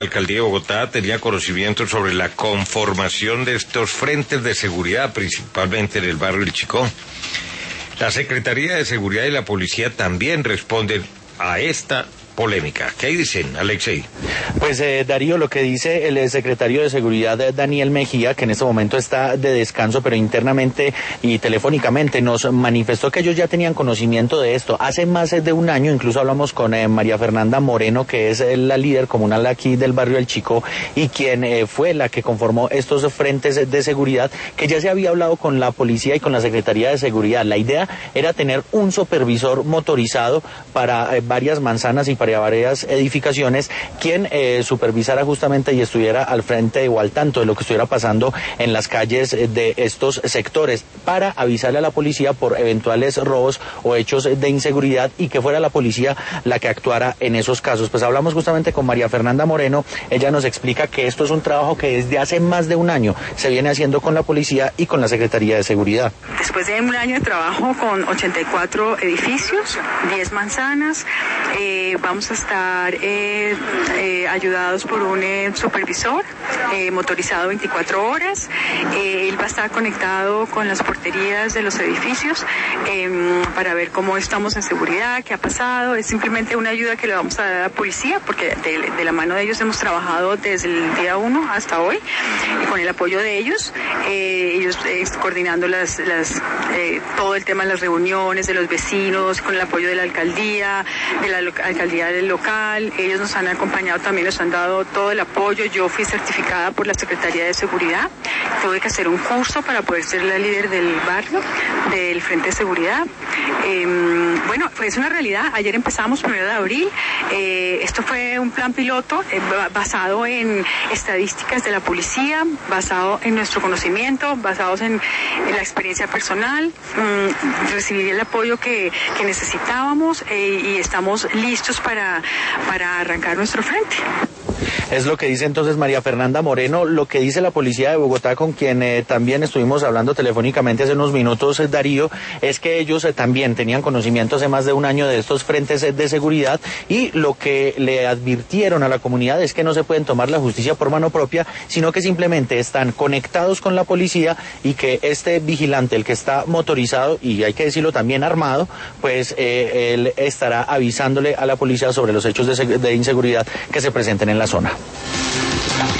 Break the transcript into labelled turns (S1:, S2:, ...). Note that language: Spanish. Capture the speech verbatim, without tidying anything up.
S1: La Alcaldía de Bogotá tenía conocimiento sobre la conformación de estos frentes de seguridad, principalmente en el barrio El Chicó. La Secretaría de Seguridad y la Policía también responden a esta polémica. ¿Qué dicen, Alexei?
S2: Pues eh, Darío, lo que dice el secretario de Seguridad, Daniel Mejía, que en este momento está de descanso, pero internamente y telefónicamente nos manifestó que ellos ya tenían conocimiento de esto. Hace más de un año, incluso hablamos con eh, María Fernanda Moreno, que es eh, la líder comunal aquí del barrio El Chico y quien eh, fue la que conformó estos frentes de seguridad, que ya se había hablado con la policía y con la Secretaría de Seguridad. La idea era tener un supervisor motorizado para eh, varias manzanas y para varias edificaciones, quien eh, supervisara justamente y estuviera al frente o al tanto de lo que estuviera pasando en las calles de estos sectores, para avisarle a la policía por eventuales robos o hechos de inseguridad y que fuera la policía la que actuara en esos casos. Pues hablamos justamente con María Fernanda Moreno. Ella nos explica que esto es un trabajo que desde hace más de un año se viene haciendo con la policía y con la Secretaría de Seguridad.
S3: Después de un año de trabajo con ochenta y cuatro edificios, diez manzanas, eh, vamos a estar eh, eh, ayudados por un eh, supervisor eh, motorizado veinticuatro horas. Eh, él va a estar conectado con las porterías de los edificios eh, para ver cómo estamos en seguridad, qué ha pasado. Es simplemente una ayuda que le vamos a dar a la policía, porque de, de la mano de ellos hemos trabajado desde el día uno hasta hoy, y con el apoyo de ellos, eh, ellos eh, coordinando las, las, eh, todo el tema de las reuniones de los vecinos, con el apoyo de la alcaldía, de la alcaldía del local. Ellos nos han acompañado también, nos han dado todo el apoyo. Yo fui certificada por la Secretaría de Seguridad, tuve que hacer un curso para poder ser la líder del barrio, del Frente de Seguridad. Eh, bueno, pues es una realidad. Ayer empezamos, primero de abril, eh, esto fue un plan piloto eh, basado en estadísticas de la policía, basado en nuestro conocimiento, basados en, en la experiencia personal. Mm, recibí el apoyo que, que necesitábamos eh, y estamos listos para, para arrancar nuestro frente.
S2: Es lo que dice entonces María Fernanda Moreno. Lo que dice la policía de Bogotá, con quien eh, también estuvimos hablando telefónicamente hace unos minutos, eh, Darío, es que ellos eh, también tenían conocimiento hace más de un año de estos frentes eh, de seguridad, y lo que le advirtieron a la comunidad es que no se pueden tomar la justicia por mano propia, sino que simplemente están conectados con la policía y que este vigilante, el que está motorizado y hay que decirlo también armado, pues eh, él estará avisándole a la policía sobre los hechos de, de inseguridad que se presenten en la zona.